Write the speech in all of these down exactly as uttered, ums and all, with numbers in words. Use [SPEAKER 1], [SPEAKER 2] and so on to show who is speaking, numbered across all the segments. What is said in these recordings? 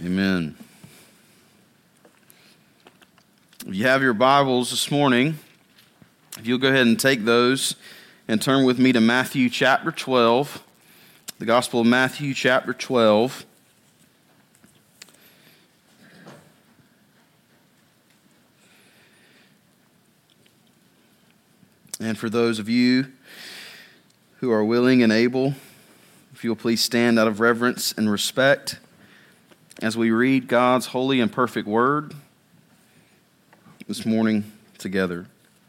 [SPEAKER 1] Amen. If you have your Bibles this morning, if you'll go ahead and take those and turn with me to Matthew chapter twelve, the Gospel of Matthew chapter twelve. And for those of you who are willing and able, if you'll please stand out of reverence and respect as we read God's holy and perfect word this morning together.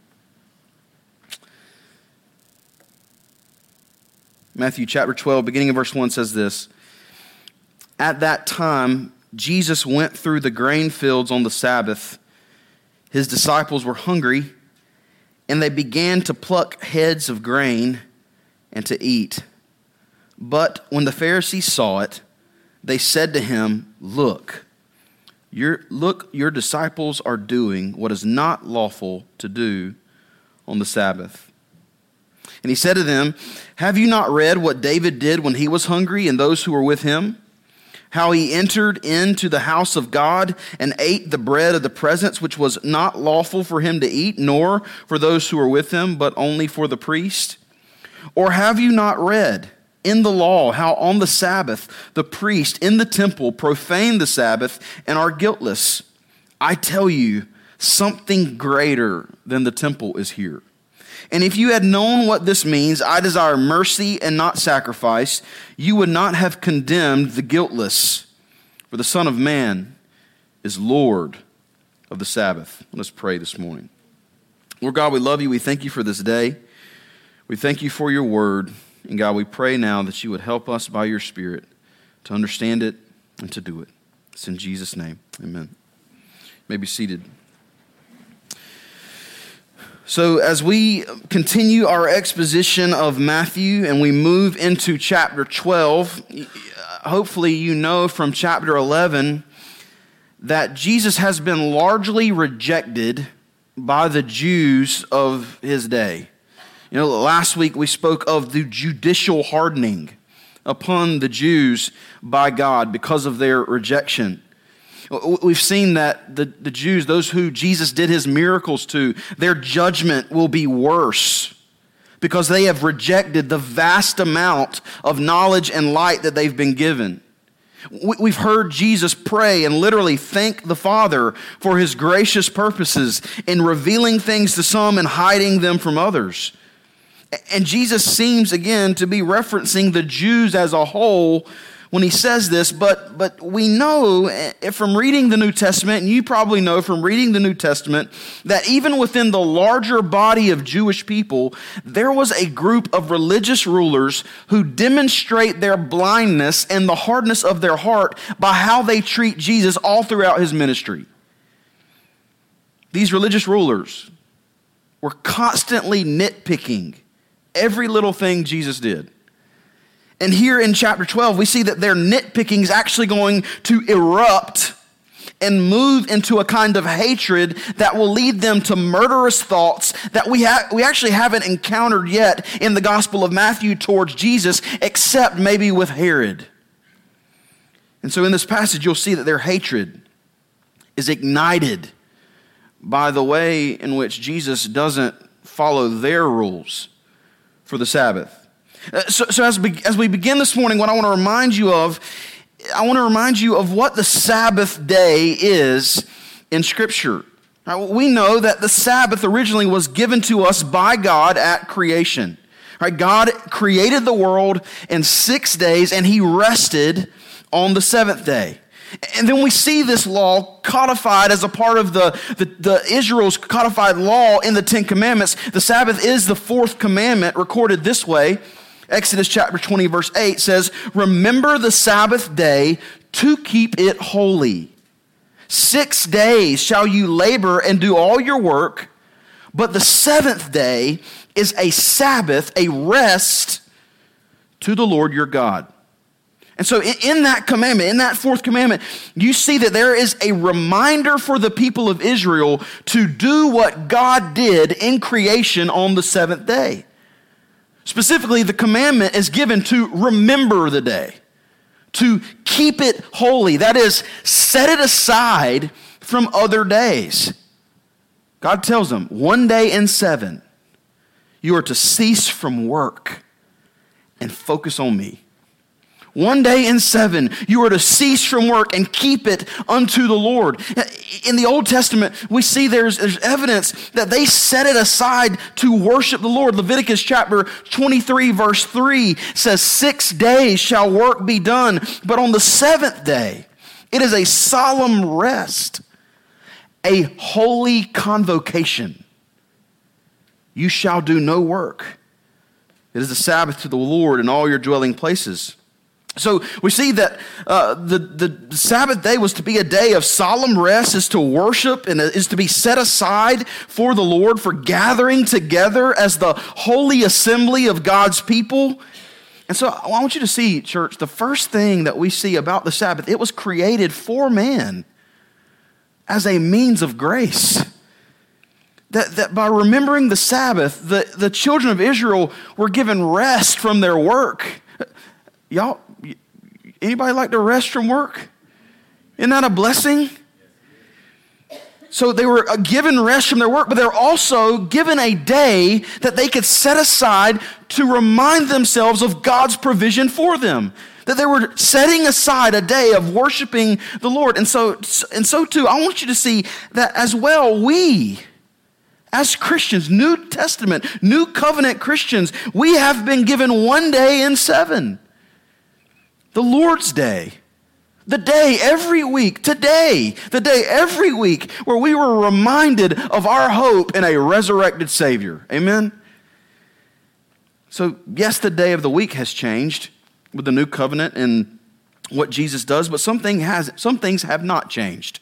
[SPEAKER 1] Matthew chapter twelve, beginning of verse one says this: At that time, Jesus went through the grain fields on the Sabbath. His disciples were hungry, and they began to pluck heads of grain and to eat. But when the Pharisees saw it, they said to him, Look, your, look, your disciples are doing what is not lawful to do on the Sabbath. And he said to them, Have you not read what David did when he was hungry and those who were with him? How he entered into the house of God and ate the bread of the presence, which was not lawful for him to eat, nor for those who were with him, but only for the priest? Or have you not read in the law how on the Sabbath the priest in the temple profane the Sabbath and are guiltless? I tell you, something greater than the temple is here. And if you had known what this means, I desire mercy and not sacrifice, you would not have condemned the guiltless. For the Son of Man is Lord of the Sabbath. Let's pray this morning. Lord God, we love you. We thank you for this day. We thank you for your word. And God, we pray now that you would help us by your Spirit to understand it and to do it. It's in Jesus' name. Amen. You may be seated. So as we continue our exposition of Matthew and we move into chapter twelve, hopefully you know from chapter eleven that Jesus has been largely rejected by the Jews of his day. You know, last week we spoke of the judicial hardening upon the Jews by God because of their rejection. We've seen that the, the Jews, those who Jesus did his miracles to, their judgment will be worse because they have rejected the vast amount of knowledge and light that they've been given. We've heard Jesus pray and literally thank the Father for his gracious purposes in revealing things to some and hiding them from others. And Jesus seems again to be referencing the Jews as a whole when he says this, but but we know from reading the New Testament, and you probably know from reading the New Testament, that even within the larger body of Jewish people, there was a group of religious rulers who demonstrate their blindness and the hardness of their heart by how they treat Jesus all throughout his ministry. These religious rulers were constantly nitpicking every little thing Jesus did. And here in chapter twelve, we see that their nitpicking is actually going to erupt and move into a kind of hatred that will lead them to murderous thoughts that we ha- we actually haven't encountered yet in the Gospel of Matthew towards Jesus, except maybe with Herod. And so in this passage, you'll see that their hatred is ignited by the way in which Jesus doesn't follow their rules for the Sabbath. Uh, so so as, be, as we begin this morning, what I want to remind you of, I want to remind you of what the Sabbath day is in Scripture. Right, we know that the Sabbath originally was given to us by God at creation. Right, God created the world in six days and he rested on the seventh day. And then we see this law codified as a part of the, the, the Israel's codified law in the Ten Commandments. The Sabbath is the fourth commandment recorded this way. Exodus chapter twenty verse eight says, Remember the Sabbath day to keep it holy. Six days shall you labor and do all your work, but the seventh day is a Sabbath, a rest to the Lord your God. And so in that commandment, in that fourth commandment, you see that there is a reminder for the people of Israel to do what God did in creation on the seventh day. Specifically, the commandment is given to remember the day, to keep it holy. That is, set it aside from other days. God tells them, one day in seven, you are to cease from work and focus on me. One day in seven, you are to cease from work and keep it unto the Lord. In the Old Testament, we see there's, there's evidence that they set it aside to worship the Lord. Leviticus chapter twenty-three, verse three says, six days shall work be done, but on the seventh day, it is a solemn rest, a holy convocation. You shall do no work. It is the Sabbath to the Lord in all your dwelling places. So we see that uh, the, the Sabbath day was to be a day of solemn rest, is to worship, and is to be set aside for the Lord, for gathering together as the holy assembly of God's people. And so I want you to see, church, the first thing that we see about the Sabbath, it was created for man as a means of grace. That, that by remembering the Sabbath, the, the children of Israel were given rest from their work. Y'all, anybody like to rest from work? Isn't that a blessing? So they were given rest from their work, but they're also given a day that they could set aside to remind themselves of God's provision for them. That they were setting aside a day of worshiping the Lord. And so, and so too, I want you to see that as well, we, as Christians, New Testament, New Covenant Christians, we have been given one day in seven. The Lord's Day, the day every week, today, the day every week where we were reminded of our hope in a resurrected Savior. Amen? So, yes, the day of the week has changed with the new covenant and what Jesus does, but something has, some things have not changed.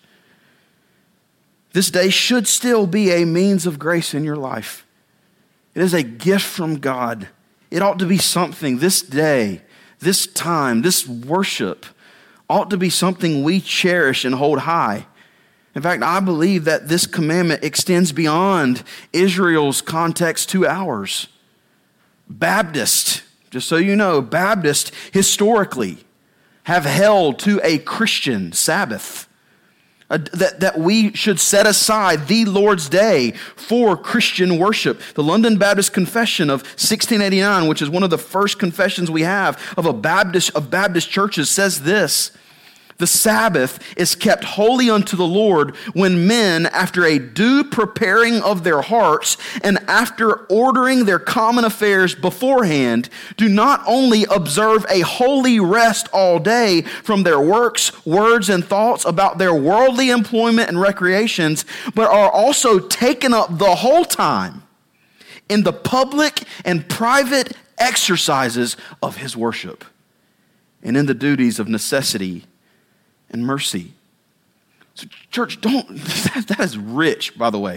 [SPEAKER 1] This day should still be a means of grace in your life. It is a gift from God. It ought to be something, this day, this time, this worship ought to be something we cherish and hold high. In fact, I believe that this commandment extends beyond Israel's context to ours. Baptists, just so you know, Baptists historically have held to a Christian Sabbath. Uh, that, that we should set aside the Lord's Day for Christian worship. The London Baptist Confession of sixteen eighty-nine, which is one of the first confessions we have of a Baptist of Baptist churches, says this: the Sabbath is kept holy unto the Lord when men, after a due preparing of their hearts and after ordering their common affairs beforehand, do not only observe a holy rest all day from their works, words, and thoughts about their worldly employment and recreations, but are also taken up the whole time in the public and private exercises of his worship and in the duties of necessity and mercy. So church, don't, that, that is rich, by the way.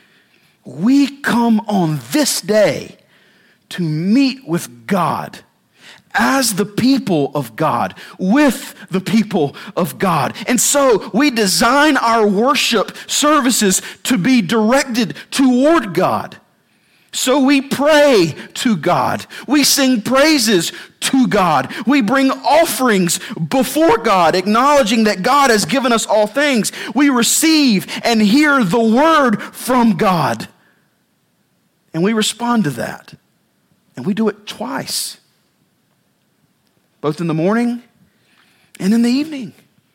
[SPEAKER 1] We come on this day to meet with God as the people of God, with the people of God. And so we design our worship services to be directed toward God. So we pray to God. We sing praises to God. We bring offerings before God, acknowledging that God has given us all things. We receive and hear the word from God. And we respond to that. And we do it twice, both in the morning and in the evening.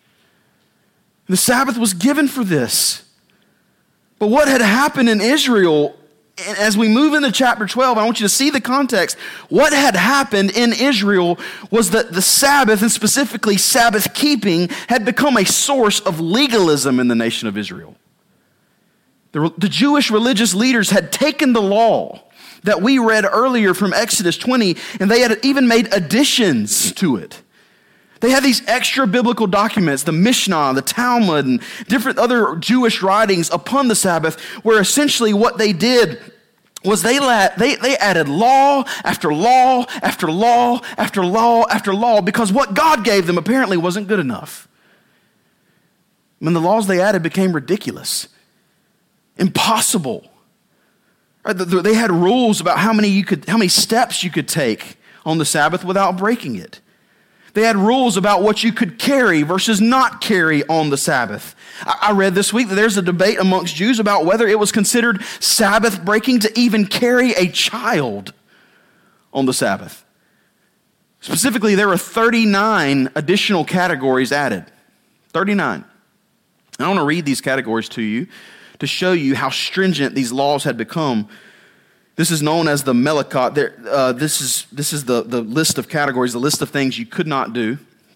[SPEAKER 1] The Sabbath was given for this. But what had happened in Israel, and as we move into chapter twelve, I want you to see the context. What had happened in Israel was that the Sabbath, and specifically Sabbath keeping, had become a source of legalism in the nation of Israel. The, the Jewish religious leaders had taken the law that we read earlier from Exodus twenty, and they had even made additions to it. They had these extra biblical documents, the Mishnah, the Talmud, and different other Jewish writings upon the Sabbath, where essentially what they did was they, let, they, they added law after law after law after law after law, because what God gave them apparently wasn't good enough. When the laws they added became ridiculous, impossible. Right? They had rules about how many you could, how many steps you could take on the Sabbath without breaking it. They had rules about what you could carry versus not carry on the Sabbath. I read this week that there's a debate amongst Jews about whether it was considered Sabbath breaking to even carry a child on the Sabbath. Specifically, there were thirty-nine additional categories added. thirty-nine. I want to read these categories to you to show you how stringent these laws had become. This is known as the Melachot. There, uh, this is, this is the, the list of categories, the list of things you could not do.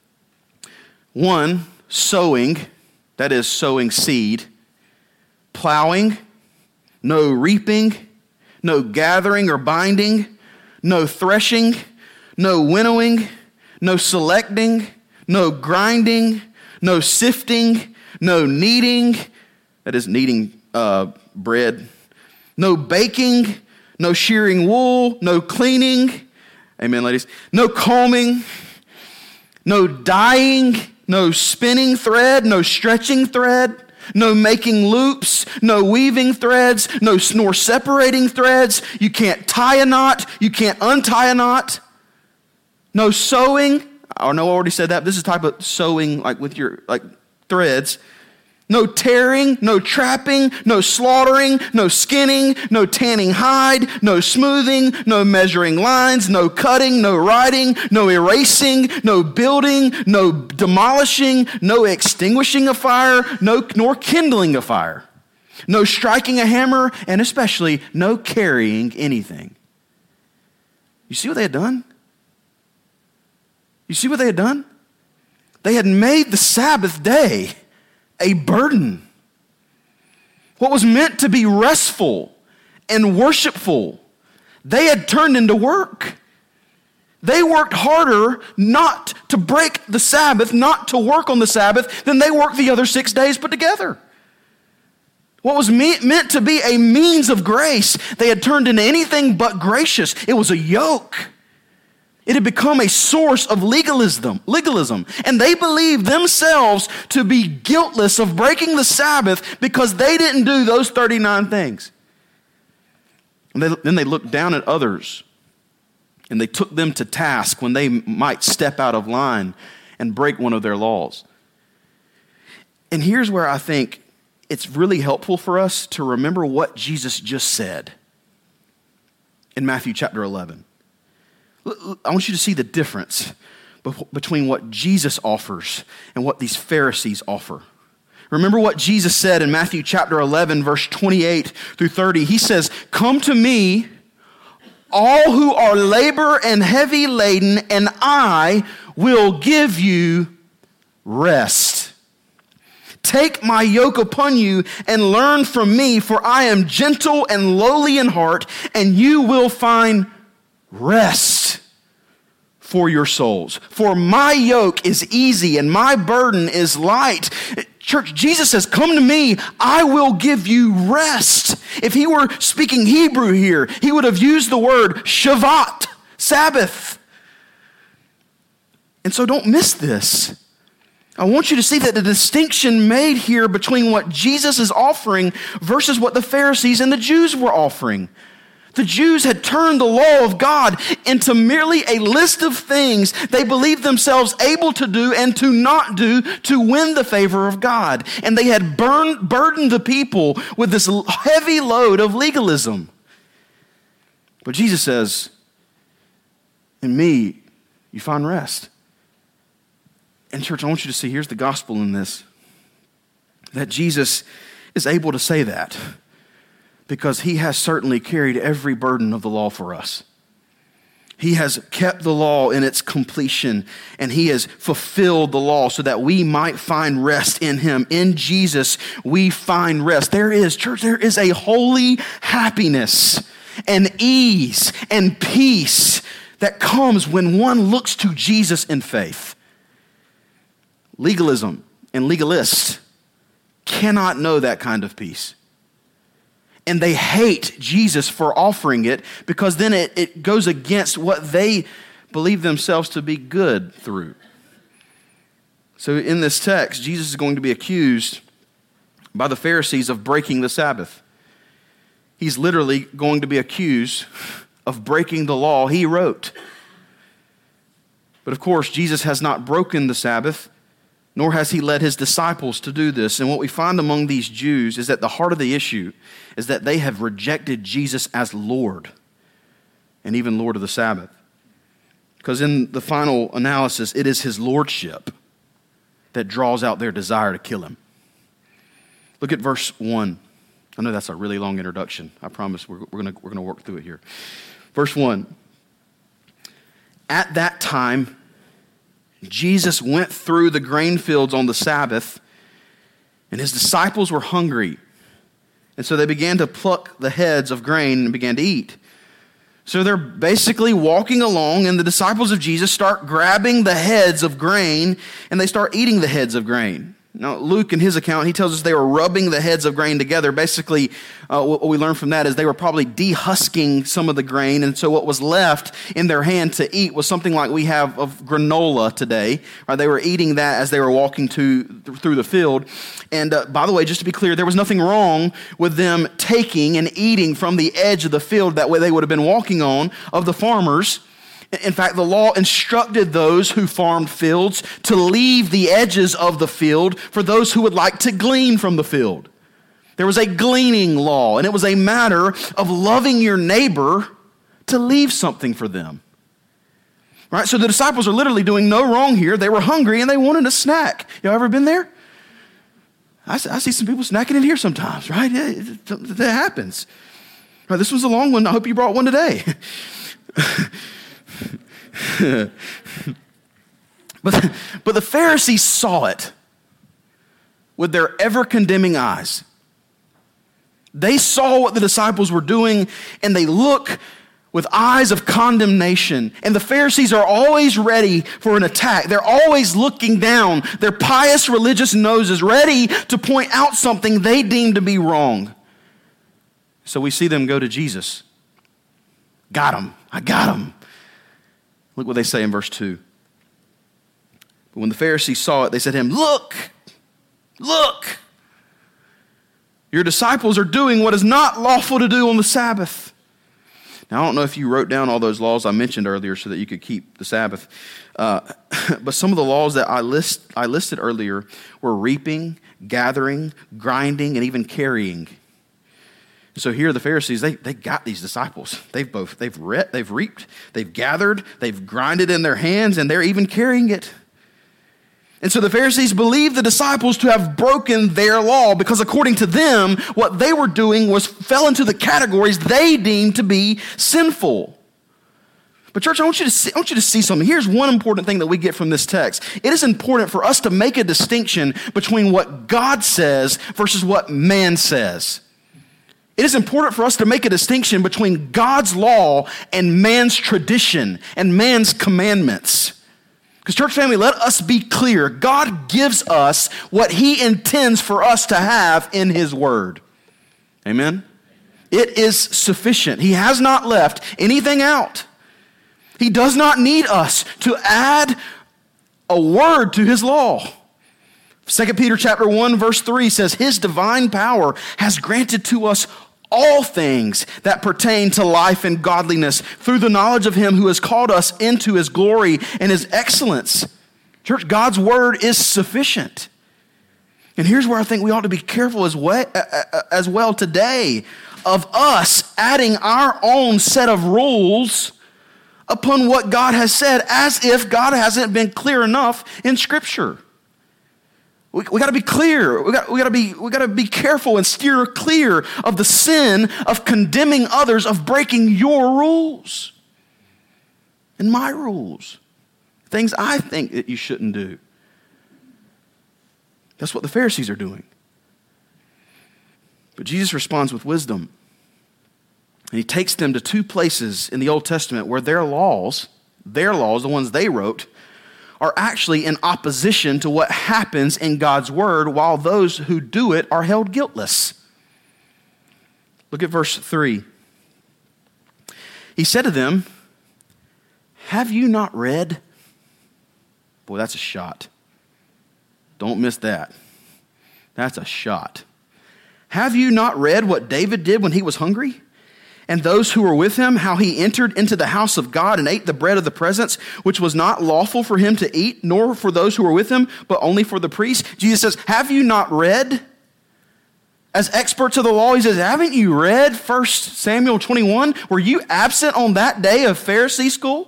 [SPEAKER 1] One, sowing, that is sowing seed. Plowing, no reaping, no gathering or binding, no threshing, no winnowing, no selecting, no grinding, no sifting, no kneading, that is kneading uh, bread, no baking, no shearing wool, no cleaning, amen, ladies, no combing, no dyeing, no spinning thread, no stretching thread, no making loops, no weaving threads, no nor separating threads. You can't tie a knot, you can't untie a knot. No sewing. I know I already said that. This is type of sewing, like with your like threads. No tearing, no trapping, no slaughtering, no skinning, no tanning hide, no smoothing, no measuring lines, no cutting, no writing, no erasing, no building, no demolishing, no extinguishing a fire, no nor kindling a fire, no striking a hammer, and especially no carrying anything. You see what they had done? You see what they had done? They had made the Sabbath day a burden. What was meant to be restful and worshipful, they had turned into work. They worked harder not to break the Sabbath, not to work on the Sabbath, than they worked the other six days put together. What was me- meant to be a means of grace, they had turned into anything but gracious. It was a yoke. It had become a source of legalism, legalism, and they believed themselves to be guiltless of breaking the Sabbath because they didn't do those thirty-nine things. And they, then they looked down at others, and they took them to task when they might step out of line and break one of their laws. And here's where I think it's really helpful for us to remember what Jesus just said in Matthew chapter eleven. I want you to see the difference between what Jesus offers and what these Pharisees offer. Remember what Jesus said in Matthew chapter eleven, verse twenty-eight through thirty. He says, "Come to me, all who are labor and heavy laden, and I will give you rest. Take my yoke upon you and learn from me, for I am gentle and lowly in heart, and you will find rest for your souls. For my yoke is easy and my burden is light." Church, Jesus says, come to me, I will give you rest. If he were speaking Hebrew here, he would have used the word Shabbat, Sabbath. And so don't miss this. I want you to see that the distinction made here between what Jesus is offering versus what the Pharisees and the Jews were offering. The Jews had turned the law of God into merely a list of things they believed themselves able to do and to not do to win the favor of God. And they had burned, burdened the people with this heavy load of legalism. But Jesus says, in me, you find rest. And church, I want you to see, here's the gospel in this, that Jesus is able to say that because he has certainly carried every burden of the law for us. He has kept the law in its completion, and he has fulfilled the law so that we might find rest in him. In Jesus, we find rest. There is, church, there is a holy happiness and ease and peace that comes when one looks to Jesus in faith. Legalism and legalists cannot know that kind of peace. And they hate Jesus for offering it because then it, it goes against what they believe themselves to be good through. So in this text, Jesus is going to be accused by the Pharisees of breaking the Sabbath. He's literally going to be accused of breaking the law he wrote. But of course, Jesus has not broken the Sabbath, nor has he led his disciples to do this. And what we find among these Jews is that the heart of the issue is that they have rejected Jesus as Lord, and even Lord of the Sabbath. Because in the final analysis, it is his lordship that draws out their desire to kill him. Look at verse one. I know that's a really long introduction. I promise we're, we're going we're going to work through it here. Verse one. At that time, Jesus went through the grain fields on the Sabbath, and his disciples were hungry. And so they began to pluck the heads of grain and began to eat. So they're basically walking along, and the disciples of Jesus start grabbing the heads of grain, and they start eating the heads of grain. Now, Luke, in his account, he tells us they were rubbing the heads of grain together. Basically, uh, what we learn from that is they were probably dehusking some of the grain, and so what was left in their hand to eat was something like we have of granola today. Right? They were eating that as they were walking to through the field. And uh, by the way, just to be clear, there was nothing wrong with them taking and eating from the edge of the field that way they would have been walking on of the farmers. In fact, the law instructed those who farmed fields to leave the edges of the field for those who would like to glean from the field. There was a gleaning law, and it was a matter of loving your neighbor to leave something for them. Right? So the disciples are literally doing no wrong here. They were hungry and they wanted a snack. Y'all ever been there? I see some people snacking in here sometimes, right? That happens. Right, this was a long one. I hope you brought one today. but, but the Pharisees saw it with their ever-condemning eyes. They saw what the disciples were doing, and they look with eyes of condemnation. And the Pharisees are always ready for an attack. They're always looking down their pious religious noses, ready to point out something they deem to be wrong. So we see them go to Jesus. Got him. I got him. Look what they say in verse two. But when the Pharisees saw it, they said to him, Look, look, your disciples are doing what is not lawful to do on the Sabbath. Now, I don't know if you wrote down all those laws I mentioned earlier so that you could keep the Sabbath. Uh, but some of the laws that I list I listed earlier were reaping, gathering, grinding, and even carrying. So here the Pharisees, they, they got these disciples. They've both, they've re- they've reaped, they've gathered, they've grinded in their hands, and they're even carrying it. And so the Pharisees believed the disciples to have broken their law because according to them, what they were doing was fell into the categories they deemed to be sinful. But church, I want you to see, I want you to see something. Here's one important thing that we get from this text. It is important for us to make a distinction between what God says versus what man says. It is important for us to make a distinction between God's law and man's tradition and man's commandments. Because church family, let us be clear. God gives us what he intends for us to have in his word. Amen? It is sufficient. He has not left anything out. He does not need us to add a word to his law. Second Peter chapter one verse three says, his divine power has granted to us all things that pertain to life and godliness through the knowledge of him who has called us into his glory and his excellence. Church, God's word is sufficient. And here's where I think we ought to be careful as well, as well today of us adding our own set of rules upon what God has said as if God hasn't been clear enough in Scripture. We, we got to be clear. We got we got to be we got to be careful and steer clear of the sin of condemning others, of breaking your rules and my rules, things I think that you shouldn't do. That's what the Pharisees are doing. But Jesus responds with wisdom. And he takes them to two places in the Old Testament where their laws, their laws, the ones they wrote, are actually in opposition to what happens in God's word, while those who do it are held guiltless. Look at verse three. He said to them, have you not read? Boy, that's a shot. Don't miss that. That's a shot. Have you not read what David did when he was hungry? and those who were with him, how he entered into the house of God and ate the bread of the presence, which was not lawful for him to eat, nor for those who were with him, but only for the priests. Jesus says, have you not read? As experts of the law, he says, haven't you read First Samuel twenty-one? Were you absent on that day of Pharisee school?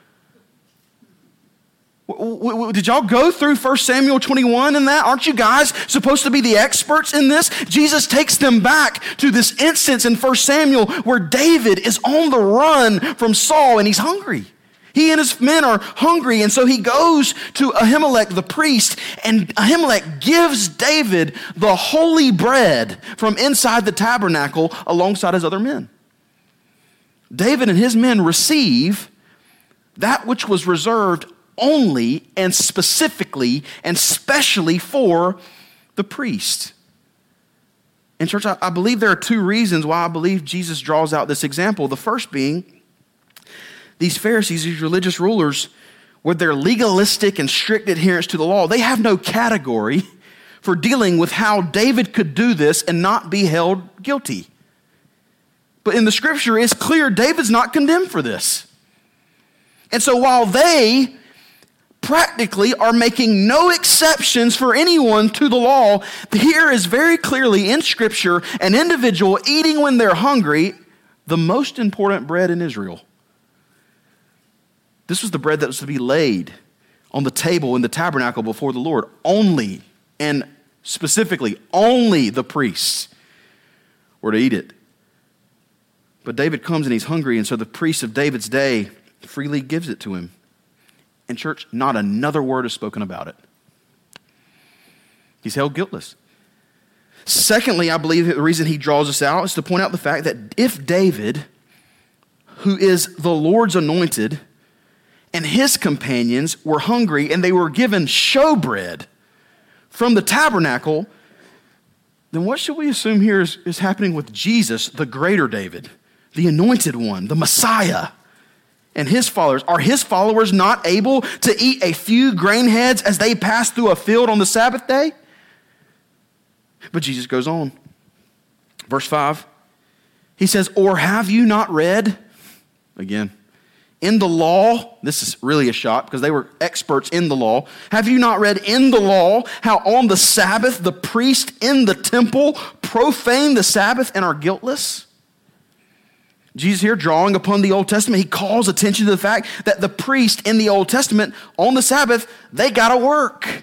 [SPEAKER 1] Did y'all go through First Samuel twenty-one and that? Aren't you guys supposed to be the experts in this? Jesus takes them back to this instance in First Samuel where David is on the run from Saul and he's hungry. He and his men are hungry, and so he goes to Ahimelech the priest, and Ahimelech gives David the holy bread from inside the tabernacle alongside his other men. David and his men receive that which was reserved only and specifically and specially for the priest. In church, I, I believe there are two reasons why I believe Jesus draws out this example. The first being, these Pharisees, these religious rulers, with their legalistic and strict adherence to the law, they have no category for dealing with how David could do this and not be held guilty. But in the scripture, it's clear David's not condemned for this. And so while they practically are making no exceptions for anyone to the law, here is very clearly in Scripture an individual eating when they're hungry, the most important bread in Israel. This was the bread that was to be laid on the table in the tabernacle before the Lord. Only, and specifically, only the priests were to eat it. But David comes and he's hungry, and so the priest of David's day freely gives it to him. And church, not another word is spoken about it. He's held guiltless. Secondly, I believe the reason he draws us out is to point out the fact that if David, who is the Lord's anointed, and his companions were hungry and they were given showbread from the tabernacle, then what should we assume here is, is happening with Jesus, the greater David, the anointed one, the Messiah? And his followers, are his followers not able to eat a few grain heads as they pass through a field on the Sabbath day? But Jesus goes on. Verse five, he says, or have you not read? Again, in the law, this is really a shock because they were experts in the law. Have you not read in the law how on the Sabbath the priest in the temple profane the Sabbath and are guiltless? Jesus here, drawing upon the Old Testament, he calls attention to the fact that the priest in the Old Testament on the Sabbath, they got to work.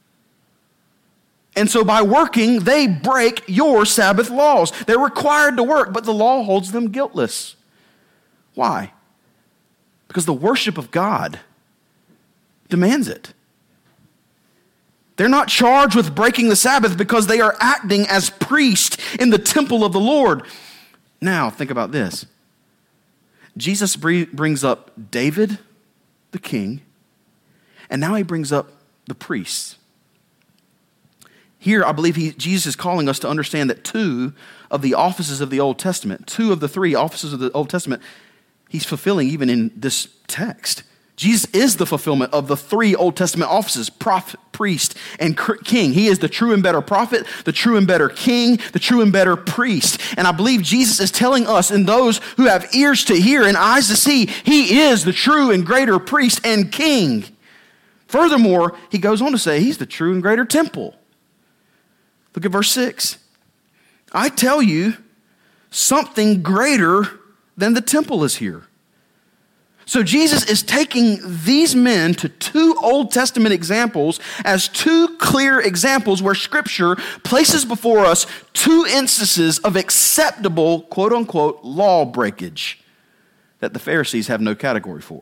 [SPEAKER 1] And so by working, they break your Sabbath laws. They're required to work, but the law holds them guiltless. Why? Because the worship of God demands it. They're not charged with breaking the Sabbath because they are acting as priests in the temple of the Lord. Now, think about this. Jesus brings up David, the king, and now he brings up the priests. Here, I believe he, Jesus is calling us to understand that two of the offices of the Old Testament, two of the three offices of the Old Testament, he's fulfilling even in this text. Jesus is the fulfillment of the three Old Testament offices, prophet, priest, and king. He is the true and better prophet, the true and better king, the true and better priest. And I believe Jesus is telling us and those who have ears to hear and eyes to see, he is the true and greater priest and king. Furthermore, he goes on to say he's the true and greater temple. Look at verse six. I tell you, something greater than the temple is here. So Jesus is taking these men to two Old Testament examples as two clear examples where Scripture places before us two instances of acceptable, quote unquote, law breakage that the Pharisees have no category for.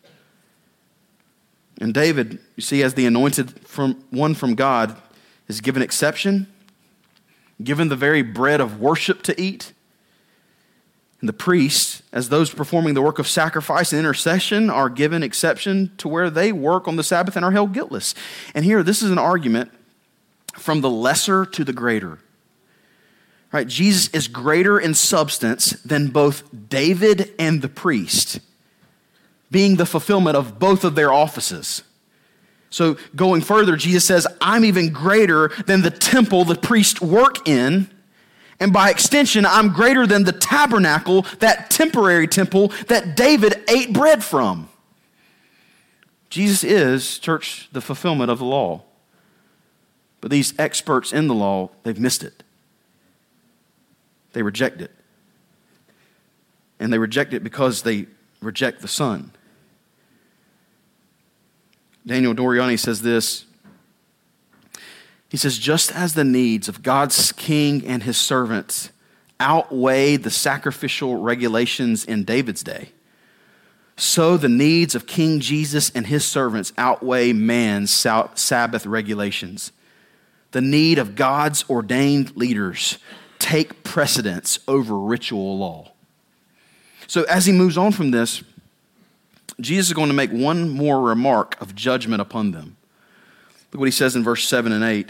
[SPEAKER 1] And David, you see, as the anointed from one from God, is given exception, given the very bread of worship to eat. And the priests, as those performing the work of sacrifice and intercession, are given exception to where they work on the Sabbath and are held guiltless. And here, this is an argument from the lesser to the greater. Right? Jesus is greater in substance than both David and the priest, being the fulfillment of both of their offices. So going further, Jesus says, I'm even greater than the temple the priests work in. And by extension, I'm greater than the tabernacle, that temporary temple that David ate bread from. Jesus is, church, the fulfillment of the law. But these experts in the law, they've missed it. They reject it. And they reject it because they reject the Son. Daniel Doriani says this. He says, just as the needs of God's king and his servants outweigh the sacrificial regulations in David's day, so the needs of King Jesus and his servants outweigh man's Sabbath regulations. The need of God's ordained leaders take precedence over ritual law. So as he moves on from this, Jesus is going to make one more remark of judgment upon them. Look what he says in verse seven and eight.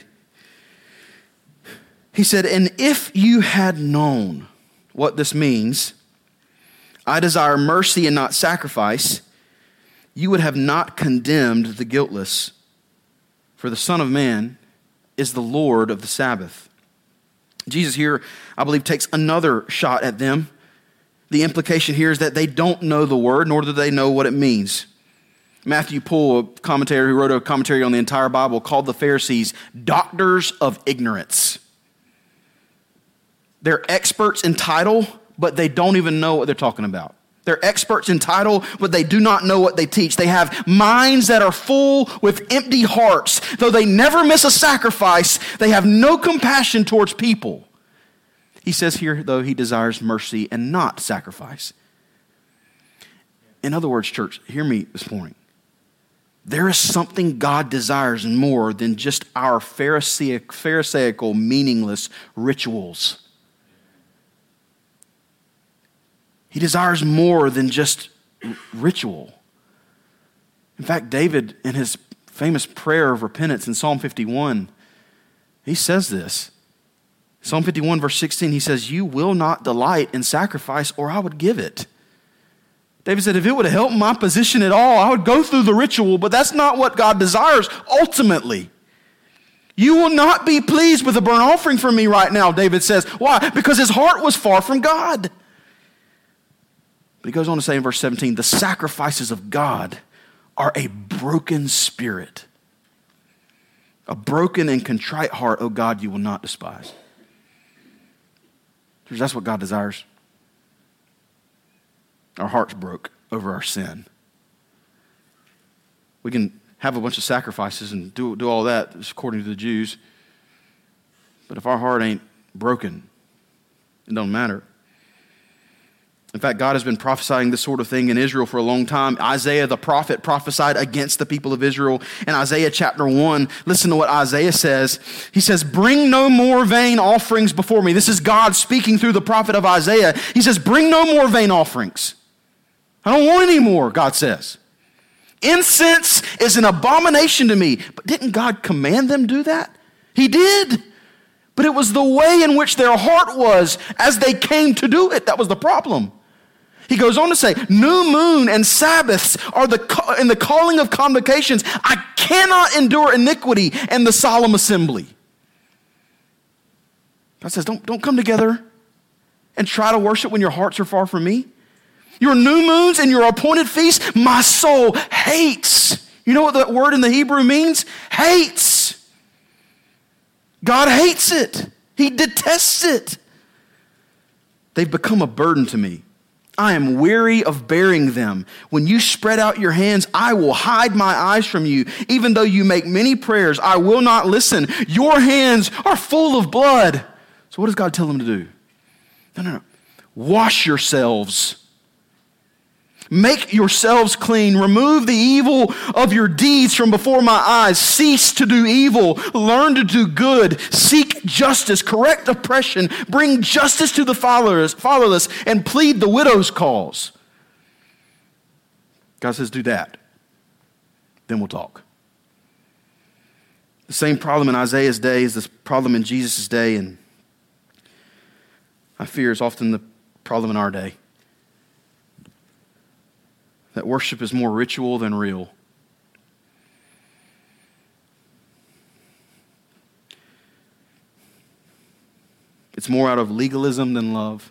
[SPEAKER 1] He said, and if you had known what this means, I desire mercy and not sacrifice, you would have not condemned the guiltless. For the Son of Man is the Lord of the Sabbath. Jesus here, I believe, takes another shot at them. The implication here is that they don't know the word, nor do they know what it means. Matthew Poole, a commentator who wrote a commentary on the entire Bible, called the Pharisees doctors of ignorance. They're experts in title, but they don't even know what they're talking about. They're experts in title, but they do not know what they teach. They have minds that are full with empty hearts. Though they never miss a sacrifice, they have no compassion towards people. He says here, though, he desires mercy and not sacrifice. In other words, church, hear me this morning. There is something God desires more than just our Pharisaic, Pharisaical, meaningless rituals. He desires more than just ritual. In fact, David, in his famous prayer of repentance in Psalm fifty-one, he says this. Psalm fifty-one, verse sixteen, he says, you will not delight in sacrifice, or I would give it. David said, if it would have helped my position at all, I would go through the ritual, but that's not what God desires ultimately. You will not be pleased with a burnt offering from me right now, David says. Why? Because his heart was far from God. But he goes on to say in verse seventeen, the sacrifices of God are a broken spirit. A broken and contrite heart, O God, you will not despise. Because that's what God desires. Our hearts broke over our sin. We can have a bunch of sacrifices and do, do all that according to the Jews. But if our heart ain't broken, it don't matter. In fact, God has been prophesying this sort of thing in Israel for a long time. Isaiah the prophet prophesied against the people of Israel. In Isaiah chapter one, listen to what Isaiah says. He says, bring no more vain offerings before me. This is God speaking through the prophet of Isaiah. He says, bring no more vain offerings. I don't want any more, God says. Incense is an abomination to me. But didn't God command them to do that? He did. But it was the way in which their heart was as they came to do it. That was the problem. He goes on to say, new moon and Sabbaths are the in the calling of convocations. I cannot endure iniquity and the solemn assembly. God says, don't, don't come together and try to worship when your hearts are far from me. Your new moons and your appointed feasts, my soul hates. You know what that word in the Hebrew means? Hates. God hates it. He detests it. They've become a burden to me. I am weary of bearing them. When you spread out your hands, I will hide my eyes from you. Even though you make many prayers, I will not listen. Your hands are full of blood. So what does God tell them to do? No, no, no. Wash yourselves. Make yourselves clean. Remove the evil of your deeds from before my eyes. Cease to do evil. Learn to do good. Seek justice. Correct oppression. Bring justice to the fatherless and plead the widow's cause. God says, do that. Then we'll talk. The same problem in Isaiah's day is this problem in Jesus' day, and I fear is often the problem in our day. That worship is more ritual than real. It's It's more out of legalism than love.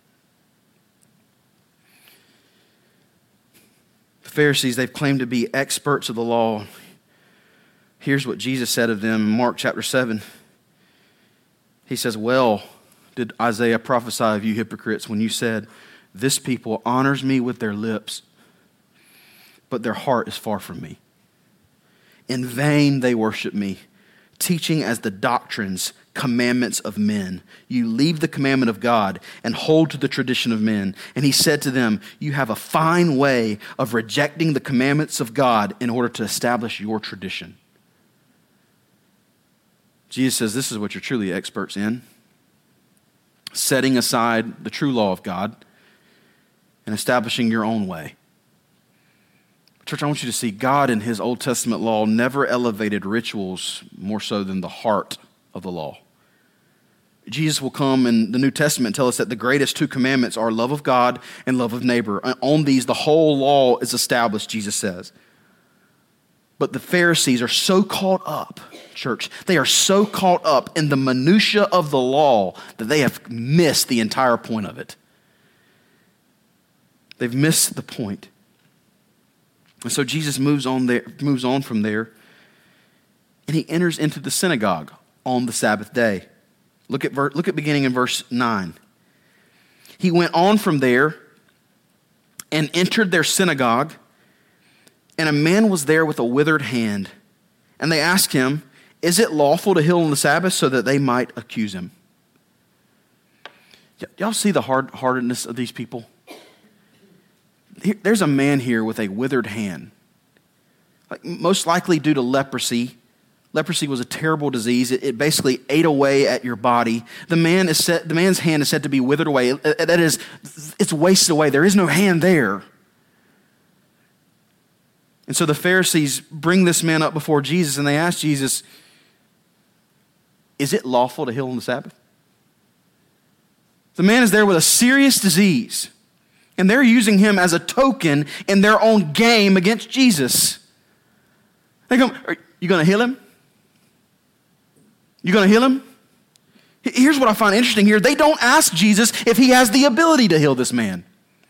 [SPEAKER 1] The Pharisees, they've claimed to be experts of the law. Here's what Jesus said of them in Mark chapter seven. He says, well, did Isaiah prophesy of you hypocrites when you said, this people honors me with their lips, but their heart is far from me. In vain they worship me, teaching as the doctrines, commandments of men. You leave the commandment of God and hold to the tradition of men. And he said to them, you have a fine way of rejecting the commandments of God in order to establish your tradition. Jesus says this is what you're truly experts in. Setting aside the true law of God and establishing your own way. Church, I want you to see God in his Old Testament law never elevated rituals more so than the heart of the law. Jesus will come in the New Testament and tell us that the greatest two commandments are love of God and love of neighbor. On these, the whole law is established, Jesus says. But the Pharisees are so caught up, church, they are so caught up in the minutia of the law that they have missed the entire point of it. They've missed the point. And so Jesus moves on there, moves on from there, and he enters into the synagogue on the Sabbath day. Look at, ver- look at beginning in verse nine. He went on from there and entered their synagogue, and a man was there with a withered hand. And they asked him, is it lawful to heal on the Sabbath, so that they might accuse him? Y- y'all see the hard-heartedness of these people? Here, there's a man here with a withered hand, like most likely due to leprosy. Leprosy was a terrible disease. It, it basically ate away at your body. The man is set, the man's hand is said to be withered away. That is, it's wasted away. There is no hand there. And so the Pharisees bring this man up before Jesus, and they ask Jesus, is it lawful to heal on the Sabbath? The man is there with a serious disease, and they're using him as a token in their own game against Jesus. They go, are you going to heal him? You going to heal him? Here's what I find interesting here. They don't ask Jesus if he has the ability to heal this man.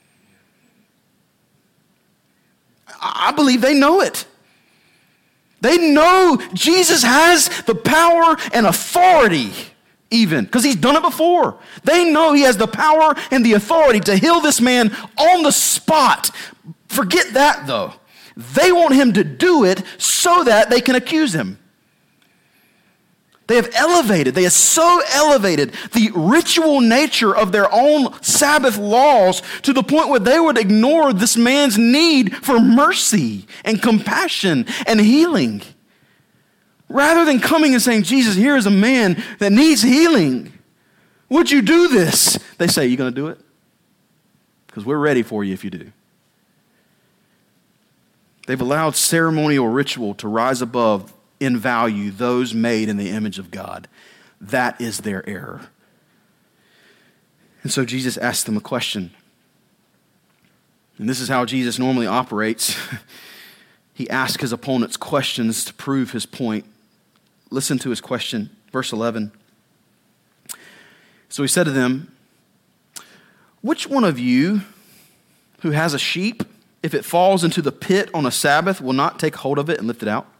[SPEAKER 1] I believe they know it. They know Jesus has the power and authority even, because he's done it before. They know he has the power and the authority to heal this man on the spot. Forget that, though. They want him to do it so that they can accuse him. They have elevated, they have so elevated the ritual nature of their own Sabbath laws to the point where they would ignore this man's need for mercy and compassion and healing. Rather than coming and saying, Jesus, here is a man that needs healing. Would you do this? They say, you going to do it? Because we're ready for you if you do. They've allowed ceremonial ritual to rise above in value those made in the image of God. That is their error. And so Jesus asked them a question. And this is how Jesus normally operates. He asks his opponents questions to prove his point. Listen to his question, verse eleven. So he said to them, which one of you who has a sheep, if it falls into the pit on a Sabbath, will not take hold of it and lift it out?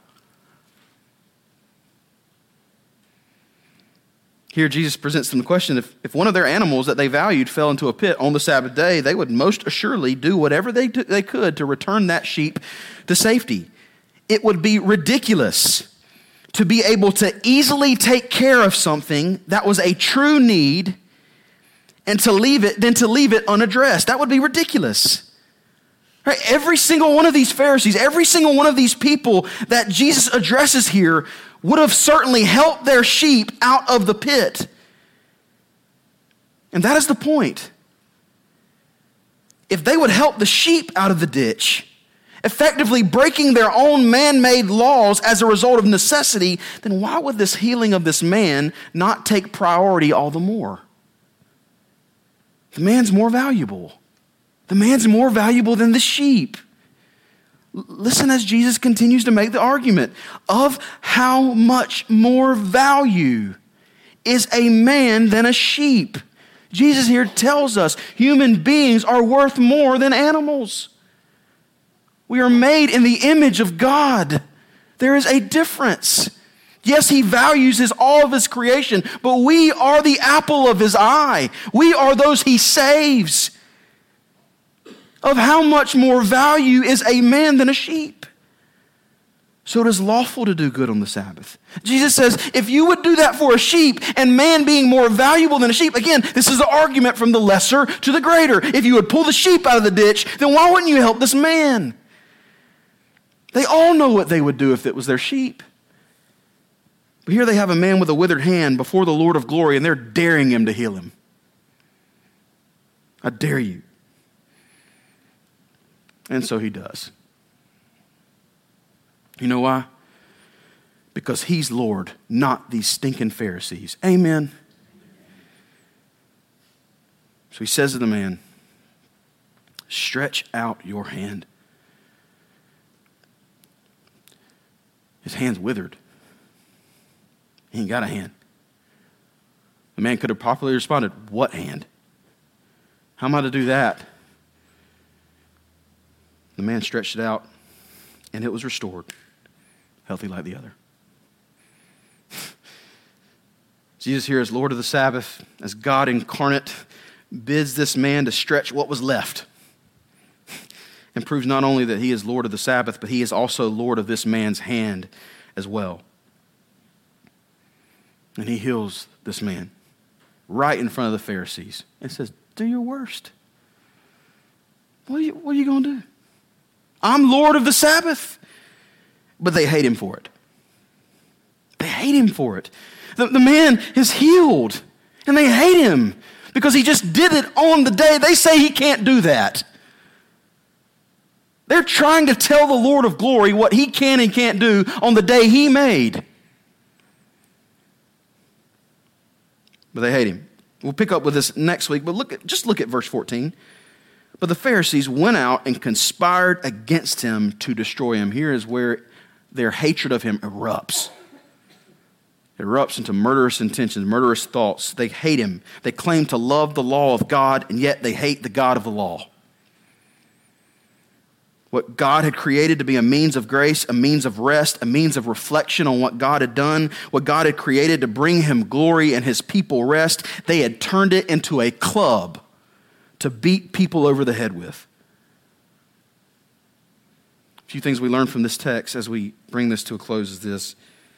[SPEAKER 1] Here Jesus presents them the question, if, if one of their animals that they valued fell into a pit on the Sabbath day, they would most assuredly do whatever they, t- they could to return that sheep to safety. It would be ridiculous to be able to easily take care of something that was a true need and to leave it, then to leave it unaddressed. That would be ridiculous. Right? Every single one of these Pharisees, every single one of these people that Jesus addresses here would have certainly helped their sheep out of the pit. And that is the point. If they would help the sheep out of the ditch, effectively breaking their own man-made laws as a result of necessity, then why would this healing of this man not take priority all the more? The man's more valuable. The man's more valuable than the sheep. Listen as Jesus continues to make the argument of how much more value is a man than a sheep. Jesus here tells us human beings are worth more than animals. We are made in the image of God. There is a difference. Yes, he values his, all of his creation, but we are the apple of his eye. We are those he saves. Of how much more value is a man than a sheep? So it is lawful to do good on the Sabbath. Jesus says, if you would do that for a sheep, and man being more valuable than a sheep, again, this is the argument from the lesser to the greater. If you would pull the sheep out of the ditch, then why wouldn't you help this man? They all know what they would do if it was their sheep. But here they have a man with a withered hand before the Lord of glory, and they're daring him to heal him. I dare you. And so he does. You know why? Because he's Lord, not these stinking Pharisees. Amen. So he says to the man, stretch out your hand. His hand's withered. He ain't got a hand. The man could have properly responded, what hand? How am I to do that? The man stretched it out, and it was restored, healthy like the other. Jesus here as Lord of the Sabbath, as God incarnate, bids this man to stretch what was left, and proves not only that he is Lord of the Sabbath, but he is also Lord of this man's hand as well. And he heals this man right in front of the Pharisees and says, do your worst. What are you, what are you going to do? I'm Lord of the Sabbath. But they hate him for it. They hate him for it. The, the man is healed, and they hate him because he just did it on the day. They say he can't do that. They're trying to tell the Lord of glory what he can and can't do on the day he made. But they hate him. We'll pick up with this next week, but look at, just look at verse fourteen. But the Pharisees went out and conspired against him to destroy him. Here is where their hatred of him erupts. It erupts into murderous intentions, murderous thoughts. They hate him. They claim to love the law of God, and yet they hate the God of the law. What God had created to be a means of grace, a means of rest, a means of reflection on what God had done, what God had created to bring him glory and his people rest, they had turned it into a club to beat people over the head with. A few things we learn from this text as we bring this to a close is this.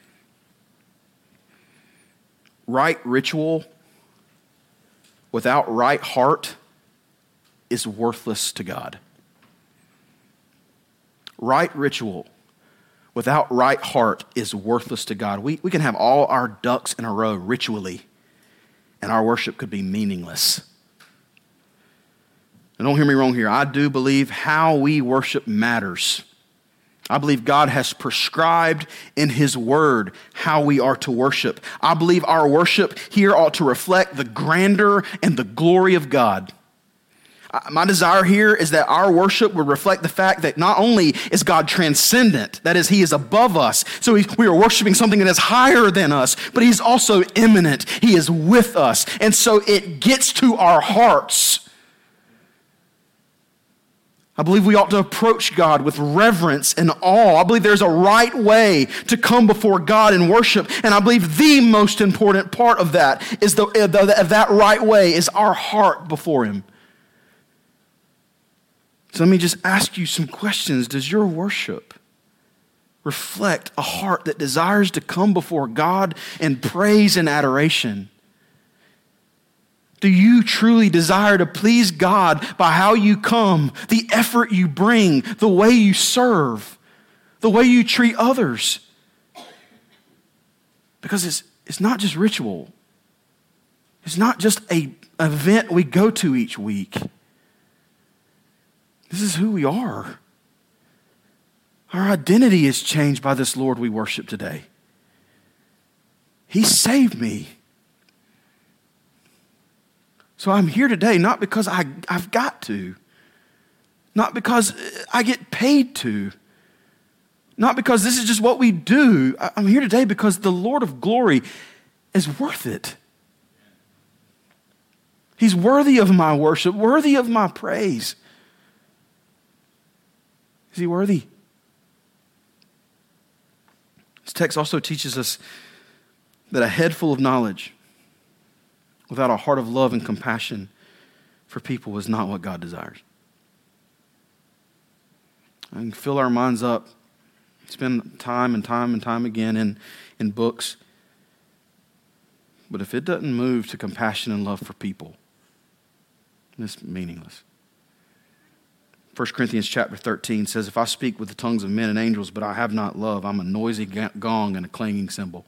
[SPEAKER 1] Right ritual without right heart is worthless to God. Right ritual without right heart is worthless to God. We, we can have all our ducks in a row ritually, and our worship could be meaningless. And don't hear me wrong here. I do believe how we worship matters. I believe God has prescribed in his word how we are to worship. I believe our worship here ought to reflect the grandeur and the glory of God. My desire here is that our worship would reflect the fact that not only is God transcendent, that is, he is above us, so we are worshiping something that is higher than us, but he's also immanent. He is with us, and so it gets to our hearts. I believe we ought to approach God with reverence and awe. I believe there's a right way to come before God and worship, and I believe the most important part of that is the, the of that right way is our heart before him. So let me just ask you some questions. Does your worship reflect a heart that desires to come before God in praise and adoration? Do you truly desire to please God by how you come, the effort you bring, the way you serve, the way you treat others? Because it's, it's not just ritual. It's not just an event we go to each week. This is who we are. Our identity is changed by this Lord we worship today. He saved me. So I'm here today not because I, I've got to, not because I get paid to, not because this is just what we do. I'm here today because the Lord of glory is worth it. He's worthy of my worship, worthy of my praise. Is he worthy? This text also teaches us that a head full of knowledge without a heart of love and compassion for people is not what God desires. I can fill our minds up, spend time and time and time again in, in books, but if it doesn't move to compassion and love for people, it's meaningless. First Corinthians chapter thirteen says, if I speak with the tongues of men and angels, but I have not love, I'm a noisy gong and a clanging cymbal.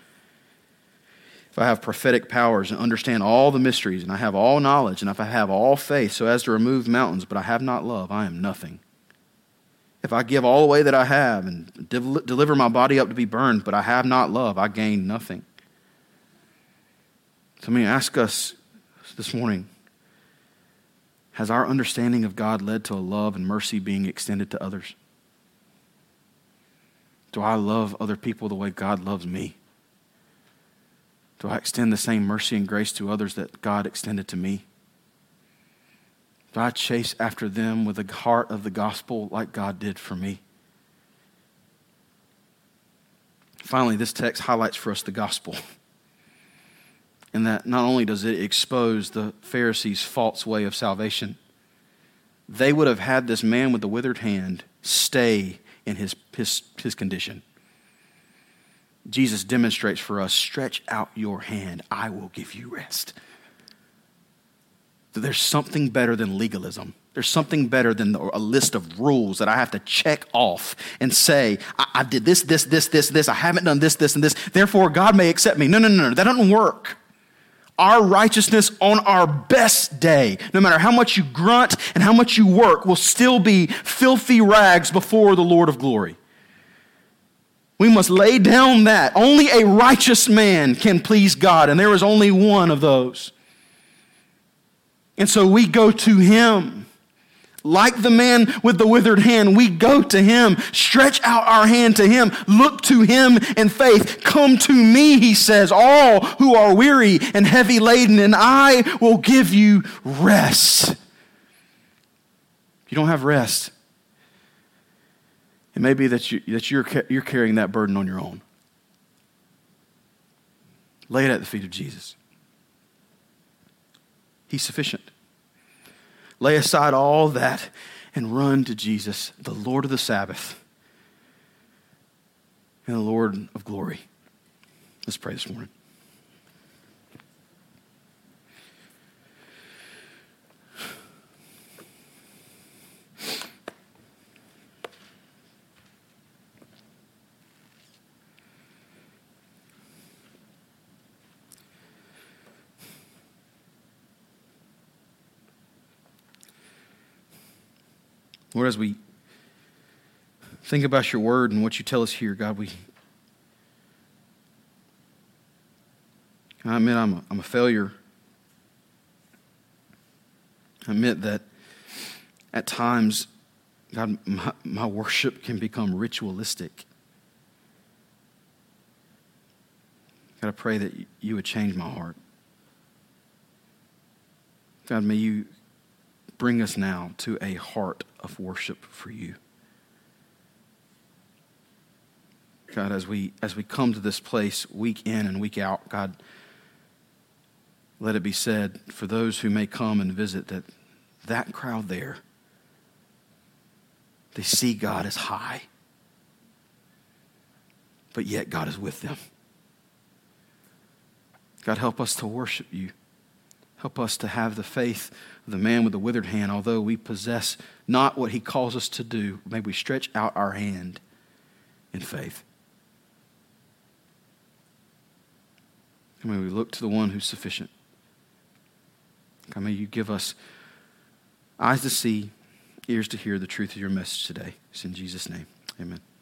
[SPEAKER 1] If I have prophetic powers and understand all the mysteries, and I have all knowledge, and if I have all faith so as to remove mountains, but I have not love, I am nothing. If I give all away that I have and de- deliver my body up to be burned, but I have not love, I gain nothing. So let me ask us this morning, has our understanding of God led to a love and mercy being extended to others? Do I love other people the way God loves me? Do I extend the same mercy and grace to others that God extended to me? Do I chase after them with the heart of the gospel like God did for me? Finally, this text highlights for us the gospel. In that not only does it expose the Pharisees' false way of salvation, they would have had this man with the withered hand stay in his, his, his condition. Jesus demonstrates for us, stretch out your hand, I will give you rest. So there's something better than legalism. There's something better than a list of rules that I have to check off and say, I, I did this, this, this, this, this. I haven't done this, this, and this. Therefore, God may accept me. No, no, no, no. That doesn't work. Our righteousness on our best day, no matter how much you grunt and how much you work, will still be filthy rags before the Lord of glory. We must lay down that. Only a righteous man can please God, and there is only one of those. And so we go to him. Like the man with the withered hand, we go to him, stretch out our hand to him, look to him in faith. Come to me, he says, all who are weary and heavy laden, and I will give you rest. If you don't have rest, it may be that, you, that you're, you're carrying that burden on your own. Lay it at the feet of Jesus. He's sufficient. Lay aside all that and run to Jesus, the Lord of the Sabbath and the Lord of glory. Let's pray this morning. Lord, as we think about your word and what you tell us here, God, we I admit I'm a, I'm a failure. I admit that at times, God, my, my worship can become ritualistic. God, I pray that you would change my heart. God, may you bring us now to a heart of worship for you. God, as we as we come to this place week in and week out, God, let it be said for those who may come and visit that that crowd there, they see God as high, but yet God is with them. God, help us to worship you. Help us to have the faith of the man with the withered hand, although we possess not what he calls us to do. May we stretch out our hand in faith. And may we look to the one who's sufficient. God, may you give us eyes to see, ears to hear the truth of your message today. It's in Jesus' name. Amen.